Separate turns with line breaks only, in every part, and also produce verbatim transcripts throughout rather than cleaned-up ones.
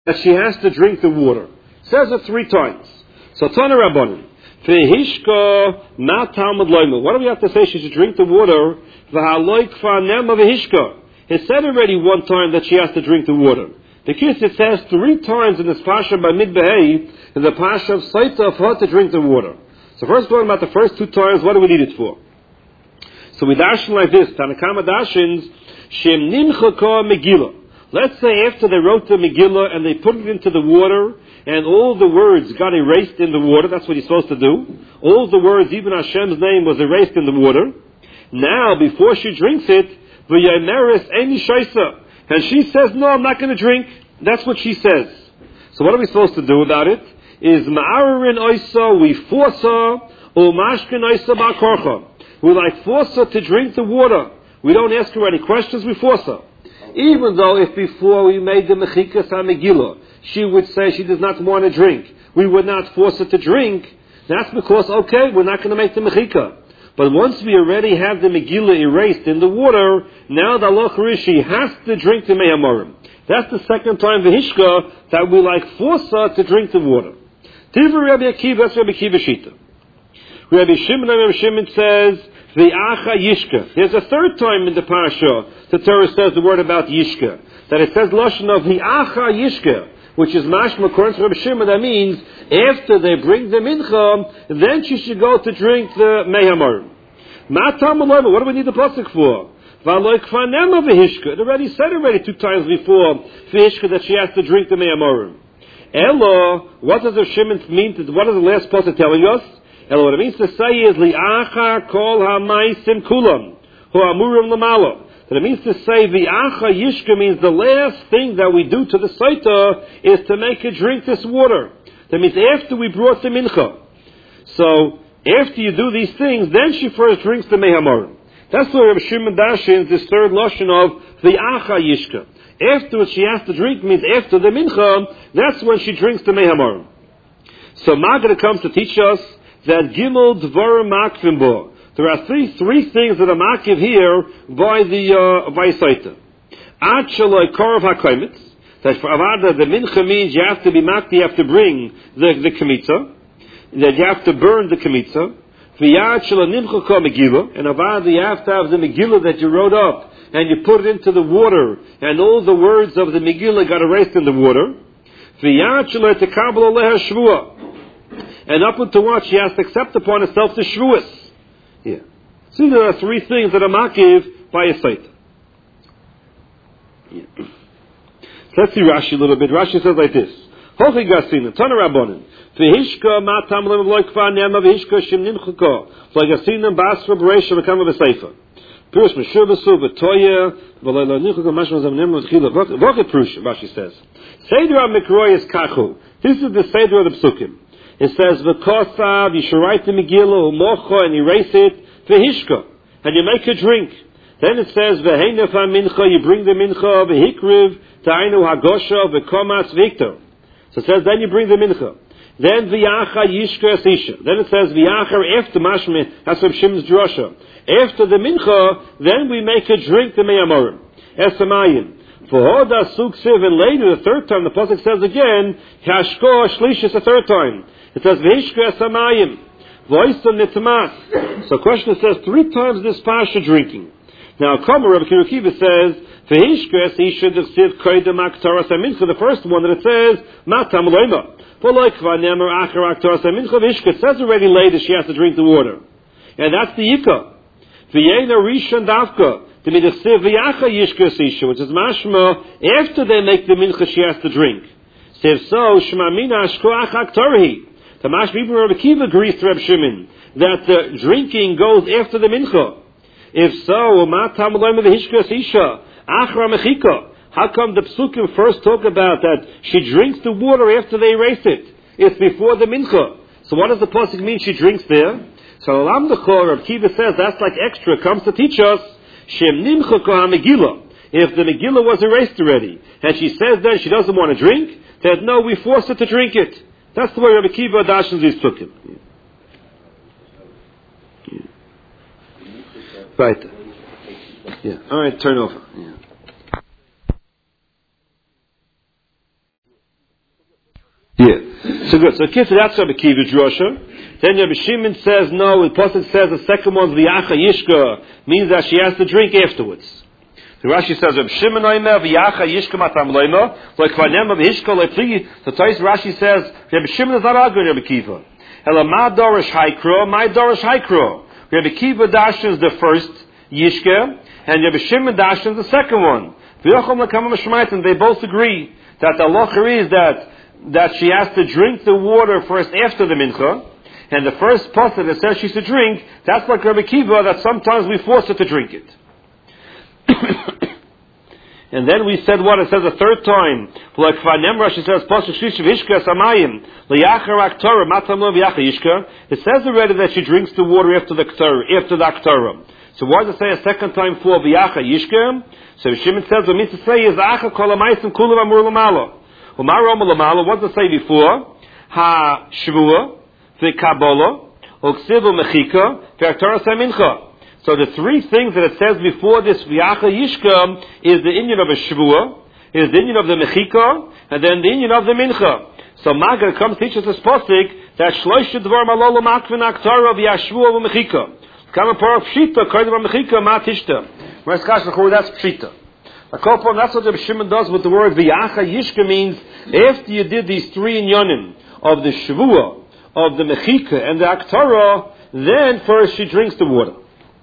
that she has to drink the water. Says it three times. So Tana Rabbanan. V'hishka ma Talmud loyma. What do we have to say? She should drink the water. V'haloi kfar nema v'hishka. It said already one time that she has to drink the water. The kiss it says three times in this pasha by Midbehei, in the pasha of Saita, for her to drink the water. So first talking about the first two times, what do we need it for? So we darshan like this, Tanakama darshins, Shem nimchaka Megillah. Let's say after they wrote the Megillah and they put it into the water, and all the words got erased in the water, that's what you're supposed to do. All the words, even Hashem's name, was erased in the water. Now, before she drinks it, V'yameres Eini Shaisa. And she says, no, I'm not going to drink. That's what she says. So what are we supposed to do about it? Is Ma'arin Oisa, we force her, or Mashkin Oisa Ba'korcha. We like force her to drink the water. We don't ask her any questions, we force her. Even though if before we made the Mechikas HaMegillah, she would say she does not want to drink, we would not force her to drink, that's because, okay, we're not going to make the Mechikah. But once we already have the Megillah erased in the water, now the Allah Rishi has to drink the Mei Hamorim. That's the second time V'hishka that we like force her to drink the water. Tivri Rabbi Akiva, that's Rabbi Akiva Shita. Rabbi Shimon, Rabbi Shimon says, V'acha Yishka. There's a third time in the parasha the Torah says the word about Yishka. That it says Lashon of V'acha Yishka, which is mashma according to Rabbi Shimon. That means after they bring the mincha, then she should go to drink the Mei Hamorim. Matam Aloma, what do we need the pasuk for? V'aloi kfanema v'hishka. It already said already two times before v'hishka that she has to drink the Mei Hamorim. Elo, what does Rabbi Shimon mean? To, what is the last pasuk telling us? Elo, what it means to say is li'achar kol ha'maisim kulam hu amurim l'malo. That it means to say v'acha yishka means the last thing that we do to the saita is to make her drink this water. That means after we brought the mincha. So after you do these things, then she first drinks the Mei Hamorim. That's why Rabbi Shimon darshins this third lashon of v'acha yishka. After she has to drink means after the mincha, that's when she drinks the Mei Hamorim. So Maggid comes to teach us that gimel dvarim makvim bo. There are three three things that are makiv here by the uh, by Saita. Ad shaloi korov hakaimitz. That for avada the mincha means you have to be makti, you have to bring the the kmitza. That you have to burn the kmitza. V'yad shaloi nimcha kol megillah. And avada you have to have the megillah that you wrote up and you put it into the water, and all the words of the megillah got erased in the water. V'yad shaloi tekabel aleha shvua. And up until what she has to accept upon herself the shvuas. Yeah. See, there are three things that are makiv by a saita. Yeah. So let's see Rashi a little bit. Rashi says like this: Hochi gasina, Tana Rabbanan, v'hishka ma tamlim lo kvar nema v'hishka shem nimchaka, v'gasina basra b'reisha v'kama v'seifa. Pirush meshur v'su v'toya v'lo lo nimchaka mashma zam nema v'chila. V'oche pirush, Rashi says. Seder ha-mikroy is kachu. This is the seder of the psukim. It says, v'kosav, you should write the Megillah, u'mocha, and erase it, v'hishka, and you make a drink. Then it says, v'heinef ha-mincha, you bring the mincha, v'hikriv, ta'inu hagosha, v'komas, v'iktor. So it says, then you bring the mincha. Then v'yacha yishka asisha. Then it says, v'yacha, after mashme, that's from Shimon's drosha. After the mincha, then we make a drink, the Mei Hamorim. Esamayin. For hoda suk siv, and later, the third time, the pasuk says again, hashko shlishis, the third time. It says, v'hishka esamayim, v'oisam nitmas. So question says, three times this pasha drinking. Now, Kama Rabbi Kiva says, v'hishka esisha d'siv koydem aktaras amincha, the first one that it says, matam loima. V'loik v'anemer achar aktaras amincha v'hishka. It says already later she has to drink the water. And that's the yikah. V'yena rishon davka. To be the siv v'yacha yishka esisha, which is mashma, after they make the mincha she has to drink. Siv so, shmamina ashko achak torhi. The Mashma even Rabbi Kiva agrees to Rabbi Shimon that the drinking goes after the mincha. If so, how come the psukim first talk about that she drinks the water after they erase it? It's before the mincha. So what does the pasuk mean she drinks there? So Alam Dechor, Rabbi Kiva says that's like extra, comes to teach us Shem nimcha koha Megillah. If the Megillah was erased already, and she says then she doesn't want to drink, that no, we force her to drink it. That's the way Rabbi Kiva Dashins is took him. Yeah. Yeah. Right. Yeah. All right. Turn over. Yeah. Yeah. So good. So Kif, that's Rabbi Kiva Drosha. Then Rabbi Shimon says, no, the Pasuk says the second one's V'yacha Yishka, means that she has to drink afterwards. The Rashi says, Rabbi Shimon Oimer, V'yacha Yishka matam loimer, like Vanema V'hishka, like Pligi. The Tais Rashi says, Rabbi Shimon is not arguing Rabbi Kiva. Ela ma dorish haikro, my dorish haikro. Rabbi Kiva dashens the first Yishka, and Rabbi Shimon dashens the second one. V'yochom lekama mashmaitin, they both agree that the halacha is that that she has to drink the water first after the mincha, and the first pasuk that says she should drink, that's like Rabbi Kiva, that sometimes we force her to drink it. And then we said what? It says a third time, like Vanemra, she says, pasuk shishav hishka samayim, liyachar aktorah, matam lo v'yacha yishka. It says already that she drinks the water after the aktorah, after the aktorah. So why does it say a second time for v'yacha yishka? So Shimon says, what it means to say is, acha kol ha'maisim kulam amur l'malo. What does it say before? Ha shvua, the kabbalah, uksivu mechika, v'aktorah samincha. So the three things that it says before this v'yacha yishka is the inyan of a shvua, is the inyan of the mechika, and then the inyan of the mincha. So Maggid comes to teach us this pasuk that shloisha dvar malolo makvin aktorah v'yashvua v'mechika. Kama par pshita koydem mechika ma tishta. Where's Kashachur? That's pshita. That's what Rabbi Shimon does with the word v'yacha yishka means after you did these three inyanim of the shvua, of the mechika, and the aktorah, then first she drinks the water.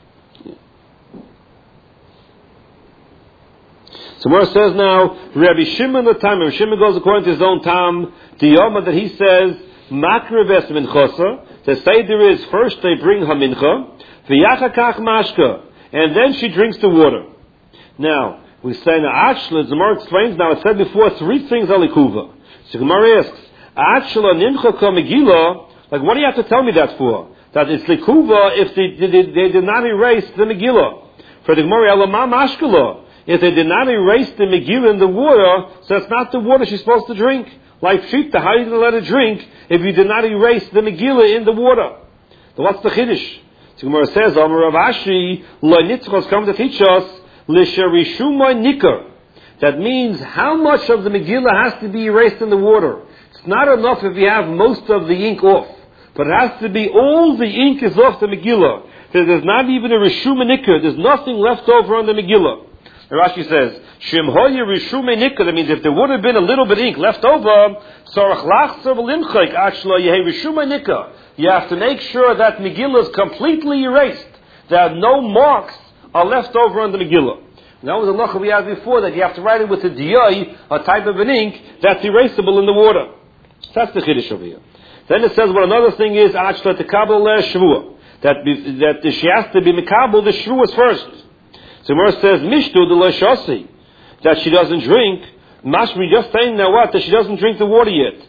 So where it says now, Rabbi Shimon the time, Rabbi Shimon goes according to his own time, the Yoma that he says, Makreves minchosa, the Seder is first they bring her mincha, v'yacha kach mashka, and then she drinks the water. Now, we say now, Achla, the Gemara explains now, it said before three things are likuva. So Gemara asks, Achla nimcha ka Megillah, like what do you have to tell me that for? That it's likuva if they, they, they, they did not erase the Megillah. For the Gemara, Elamah mashkala. If they did not erase the Megillah in the water, so it's not the water she's supposed to drink. Like Shita, how are you going to let her drink if you did not erase the Megillah in the water? So what's the Chiddush? So Gemara says, Amar Rav Ashi, Lo Nitzchos come to teach us, L'sherishumay nikar. That means how much of the Megillah has to be erased in the water. It's not enough if you have most of the ink off, but it has to be all the ink is off the Megillah. There's not even a Rishumay nikar. There's nothing left over on the Megillah. Rashi says, Shem hoye Rishumay nikar. That means if there would have been a little bit of ink left over, Sarach lachzer v'limchayk actually yehi Rishumay nikar. You have to make sure that Megillah is completely erased. There are no marks are left over on the Megillah. That was a lacha we had before, that you have to write it with a diyai, a type of an ink that's erasable in the water. That's the chiddush over here. Then it says, well, another thing is achla tekabel shvua, that that she has to be mekabel the shvuas first. So Gemara says mishtu de leshasi, that she doesn't drink. Mashmi just saying now what, that she doesn't drink the water yet.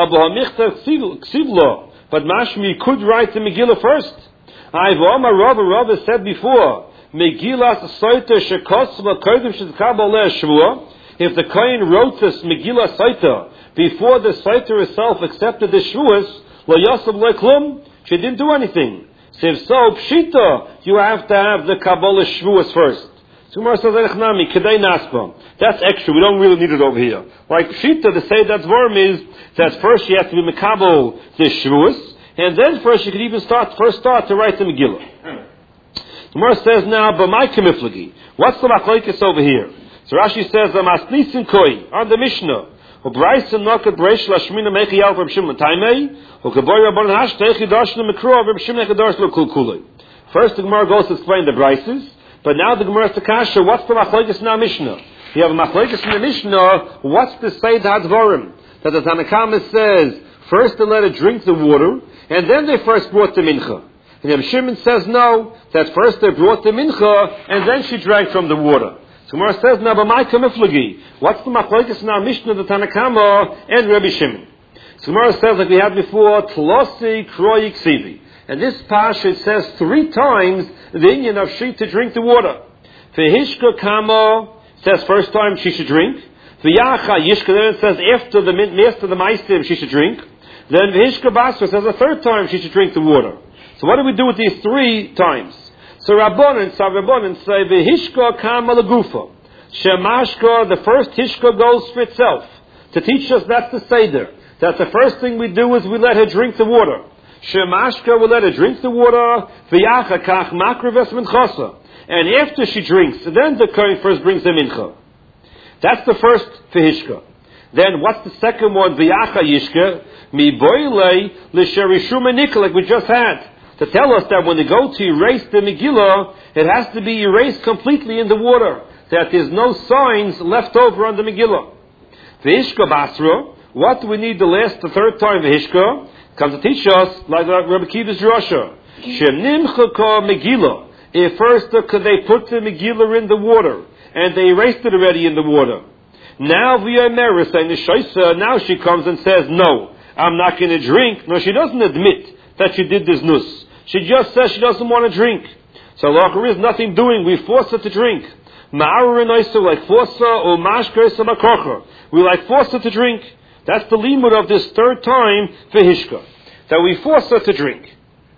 But Mashmi could write the Megillah first. I've Omar Rav Rav said before. Megillah Saita Shekosva Kodim Shekabel Shvua. If the Kohen wrote this Megillah Saita before the Saita herself accepted the Shvuas, Lo Yosef Lo Klum, she didn't do anything. So if so, Pshita, you have to have the Kabbalah Shvuas first. So Gemara says, Echnami, Kedei Naspa. That's extra, we don't really need it over here. Like Pshita, to say that Dvorm is that first you have to be Mekabel the Shvuas, and then first you could even start, first start to write the Megillah. Gemara says now, B'mai Kemiflagi. What's the machlokes over here? So Rashi says, Amasnisin Koi, on the Mishnah. U'braisen nokat breish lashmina mechi yal Reb Shimon taimei, u'kaboy Rabban hash techi darsh l'mikro Reb Shimon ekadarsh l'kulkulei. First the Gemara goes to explain the brises, but now the Gemara is to kasha, what's the machlokes in our Mishnah? You have a machlokes in the Mishnah, what's the Seid HaDvarim? That the Tanakama says, first they let her drink the water, and then they first brought the mincha. And Reb Shimon says no, that first they brought the mincha, and then she drank from the water. So Gemara says, now, b'mai kamiflagi. What's the machlokes in our Mishnah, the Tanakama, and Rabbi Shimon? So Gemara says, like we had before, Tlosi kroyi ksivi. And this pasha, it says three times, the inyan of she to drink the water. V'hishka kamo, says first time she should drink. V'yacha yishka, then it says after the, after the maisim she should drink. Then v'hishka basra says a third time she should drink the water. So what do we do with these three times? So Rabbanan, so Rabbanan say, V'hishka kama lagufa. Shemashka, the first hishka goes for itself. To teach us that's the Seder. that the first thing we do is we let her drink the water. Shemashka, we let her drink the water. V'yacha kach makrives minchasa. And after she drinks, then the kohen first brings the mincha. That's the first v'hishka. Then what's the second one? V'yacha yishka mi boilei l'sherishuma nikol, like we just had, to tell us that when they go to erase the Megillah, it has to be erased completely in the water, that there's no signs left over on the Megillah. V'hishka basra. What do we need the last, the third time v'hishka? Comes to teach us, like Rabbi Akiva's drasha. Shenimchaka Megillah. If first uh, they put the Megillah in the water, and they erased it already in the water. Now v'yomeres and the shaisa, now she comes and says, no, I'm not going to drink. No, she doesn't admit that she did this nus. She just says she doesn't want to drink. So there is nothing doing. We force her to drink. Ma'arin like force her, or mashka makocha. We like force her to drink. That's the limud of this third time for Hishka, that we force her to drink.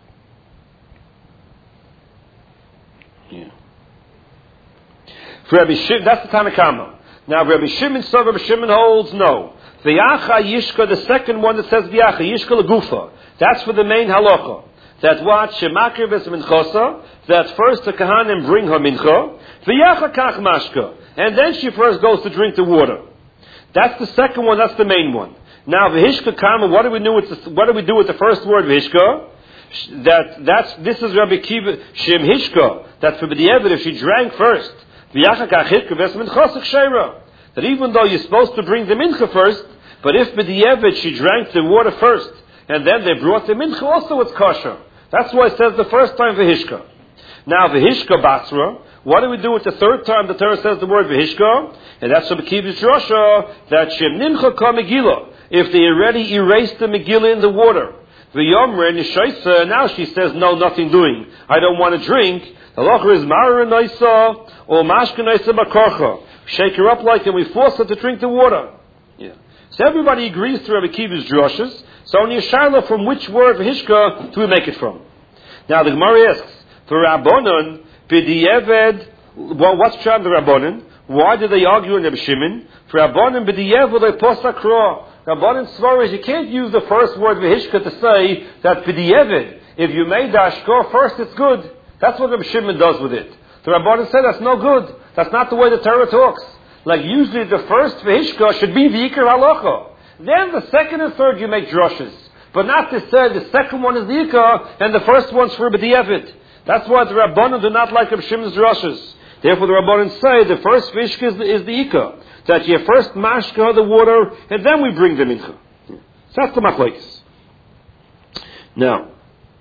Yeah. For Rabbi Shimon, that's the Tanakama. Now Rabbi Shimon, so Rabbi Shimon holds no. V'yacha yishka, the second one that says v'yacha yishka legufa. That's for the main halacha. That what shemakir ves minchosa. That first the kahanim bring her mincha. V'yacha kach mashka, and then she first goes to drink the water. That's the second one. That's the main one. Now v'hishka kama. What do we do with the, what do we do with the first word v'hishka? That that's this is Rabbi Kiva Shem Hishka. That for the B'diavad, if she drank first, v'yacha kach hishka ves minchosa k'sheira. That even though you're supposed to bring the mincha first, but if b'diavad she drank the water first, and then they brought the mincha, also it's kosher. That's why it says the first time v'hishka. Now v'hishka basra. What do we do with the third time the Torah says the word v'hishka? And that's Rabbi Akiva's drasha, that shem nimcha ka megillah. If they already erased the megillah in the water, v'yomre nishaisa, now she says no, nothing doing. I don't want to drink. The halacha is mara naisa or mashka naisa makarcha. Shake her up like, and we force her to drink the water. Yeah. So everybody agrees to Rabbi Akiva's drashas. So only a shaila from which word v'hishka do we make it from? Now the Gemara asks, for Rabbanon, b'di'eved, well, what's Pshat the Rabbanon? Why did they argue in Rabbi Shimon? For Rabbanon, b'di'eved, they posakra. Rabbanon svar is you can't use the first word v'hishka to say that b'di'eved, if you made the ashkor first, it's good. That's what Rabbi Shimon does with it. The Rabbanon said that's no good. That's not the way the Torah talks. Like usually the first v'hishka should be v'ikar halacha. Then the second and third you make drushes. But not to say the second one is the ikar and the first one's for b'di'evet. That's why the Rabbanon do not like Reb Shimon's drushes. Therefore the Rabbanon say the first v'hishka is the, is the ikar. That you first mashka the water and then we bring the mincha. So that's the machlokes. Now,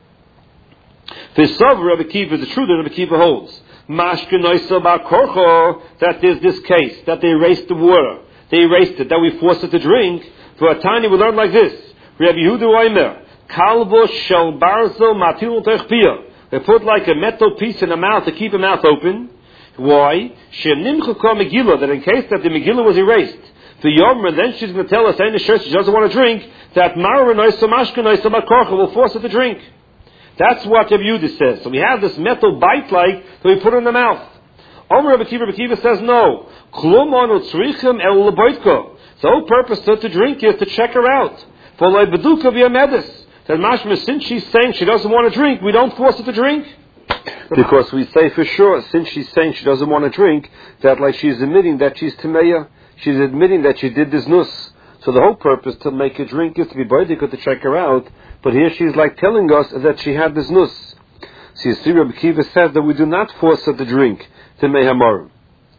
this of Rabbi Akiva is the truth that Rabbi Akiva holds. Mashka noisa ba'korcho, that there's this case, that they erased the water. They erased it, that we forced it to drink. For a tiny, we learn like this. Rabbi Yehuda Oimer, kalbo shel barzel matil techpia. They put like a metal piece in the mouth to keep the mouth open. Why? Shem nimcha ka Megillah, that in case that the Megillah was erased. The Yomra, then she's going to tell us, in the church she doesn't want to drink, that Mara noisa mashka noisa ba'korcha will force her to drink. That's what Rabbi Yehuda says. So we have this metal bite-like that we put in the mouth. Omer Rabbi Akiva, Rabbi Akiva says no. Klum anu tzrichim el leboitko. The whole purpose to, to drink is to check her out. For like beduka via medis. That mashma, since she's saying she doesn't want to drink, we don't force her to drink. Because we say for sure, since she's saying she doesn't want to drink, that like she's admitting that she's timeya, she's admitting that she did this nus. So the whole purpose to make her drink is to be boidika, to check her out. But here she's like telling us that she had this nus. See, so Rabbi Akiva says that we do not force her to drink to mehamar.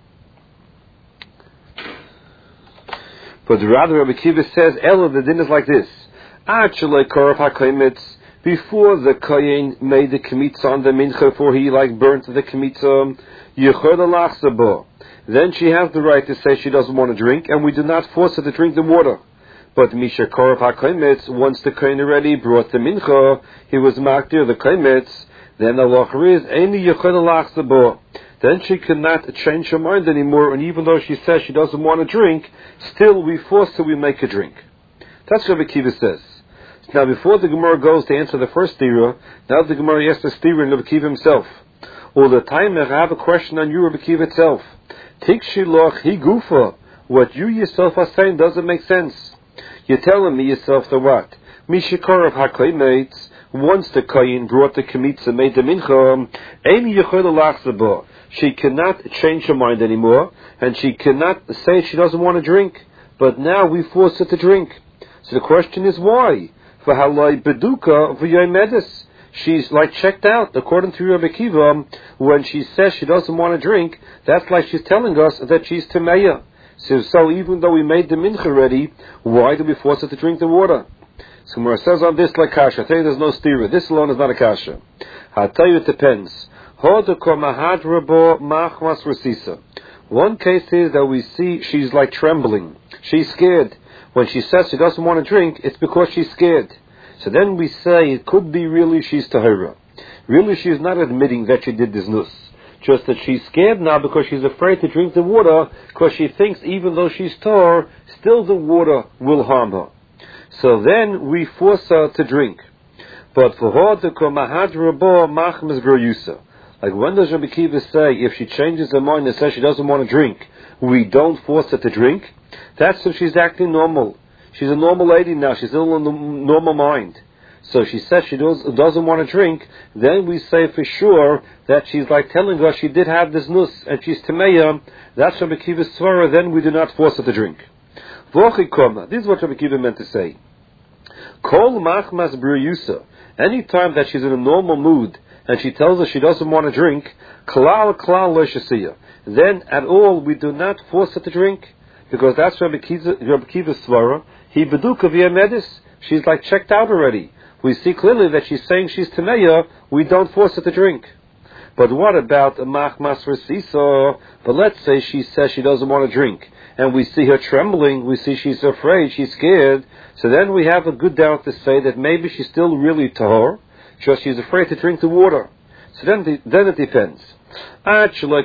But rather Rabbi Akiva says, Ella, the din is like this. Before the kohen made the kemitza on the mincha, before he like burnt the kemitza, then she has the right to say she doesn't want to drink, and we do not force her to drink the water. But Misha Korov HaKoimetz, once the kohen already brought the mincha, he was makdir the koimetz, then the locher is any yechod. Then she cannot change her mind anymore, and even though she says she doesn't want to drink, still we force her, we make her drink. That's what Rabbi Akiva says. Now before the Gemara goes to answer the first stira, now the Gemara asks the stira in Rabbi Akiva himself. All the time I have a question on you, Rabbi Akiva itself. Tikshilach hi gufa. What you yourself are saying doesn't make sense. You're telling me yourself the what? Mishikorav hakoymates, once the koyin brought the kemitza, made the mincha, Amy Yechodah, she cannot change her mind anymore, and she cannot say she doesn't want to drink. But now we force her to drink. So the question is why? For halai beduka v'yoymedis. She's like checked out. According to Rabbi Kiva, when she says she doesn't want to drink, that's like she's telling us that she's temeya. So, so even though we made the mincha ready, why do we force her to drink the water? So Gemara says on this like kasha. I tell you there's no stira. This alone is not a kasha. I'll tell you it depends. One case is that we see she's like trembling. She's scared. When she says she doesn't want to drink, it's because she's scared. So then we say it could be really she's tahira. Really she's not admitting that she did this nus. Just that she's scared now because she's afraid to drink the water, because she thinks even though she's tar, still the water will harm her. So then we force her to drink. But for her to come machmas groyusa. Like when does Rabbi Kiva say if she changes her mind and says she doesn't want to drink, we don't force her to drink? That's if she's acting normal. She's a normal lady now. She's still in the normal mind. So she says she does, doesn't want to drink. Then we say for sure that she's like telling us she did have this nus and she's temeya. That's Rabbi Kiva's svara. Then we do not force her to drink. This is what Rabbi Kiva meant to say. Kol machmas briyusa. Any time that she's in a normal mood and she tells us she doesn't want to drink, klal klal lo shasiya. Then at all we do not force her to drink, because that's Rabbi Kiva's svara. He beduka v'yamedis. She's like checked out already. We see clearly that she's saying she's temeya. We don't force her to drink. But what about a machmas resisa? But let's say she says she doesn't want to drink, and we see her trembling. We see she's afraid. She's scared. So then we have a good doubt to say that maybe she's still really tahor, just she's afraid to drink the water. So then, the, then it depends. Actually,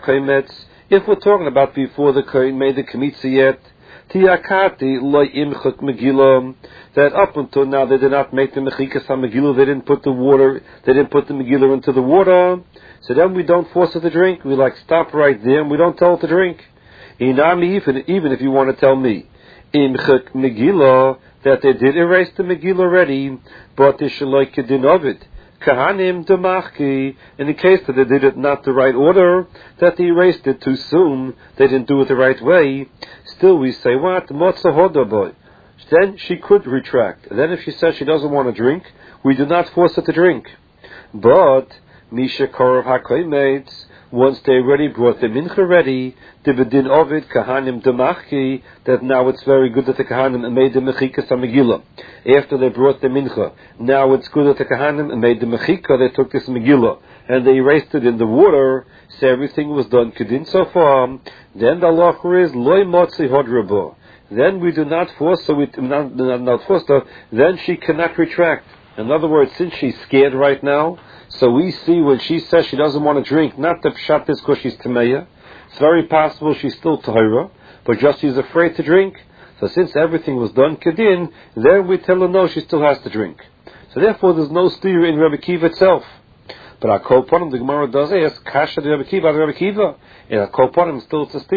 if we're talking about before the kohen made the kemitza yet, tiyakati lo imchuk megillah, that up until now they did not make the mechikas ha-megillah, they didn't put the water, they didn't put the megillah into the water. So then we don't force her to drink. We like stop right there and we don't tell her to drink. Inami, even, even if you want to tell me, imchuk megillah, that they did erase the megillah already, but the shaloi kedin of it. Kahanim demachki, in the case that they did it not the right order, that they erased it too soon, they didn't do it the right way, still we say, what? Motzah hodaboy. Then she could retract. Then if she says she doesn't want to drink, we do not force her to drink. But, Misha Korov HaKoymates, once they already brought the mincha ready, the bedin ovid kahanim demachki, that now it's very good that the kahanim made the mechikas ha-megillah. After they brought the mincha, now it's good that the kahanim made the mechika, they took this megillah, and they erased it in the water, so everything was done kedin so far. Then the halacha is, loy motzi hodrabo. Then we do not force her, we not, not, not force her, then she cannot retract. In other words, since she's scared right now, so we see when she says she doesn't want to drink, not the pshat is because she's temeya. It's very possible she's still tahira, but just she's afraid to drink. So since everything was done kedin, then we tell her no, she still has to drink. So therefore there's no steer in Rabbi Kiva itself. But our Kol Ponim, the Gemara does ask, Kasha the Rabbi Kiva, the Rabbi Kiva. And our Kol Ponim still it's a steer.